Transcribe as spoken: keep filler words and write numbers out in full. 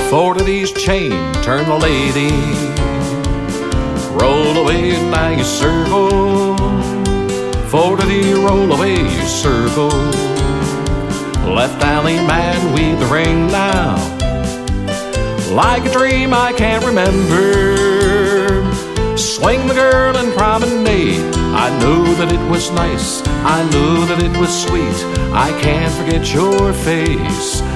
Four to these chain, turn the lady. Roll away now you circle. Four to the roll away you circle. Left alley man with the ring now. Like a dream I can't remember. Swing the girl and promenade. I know that it was nice, I know that it was sweet. I can't forget your face.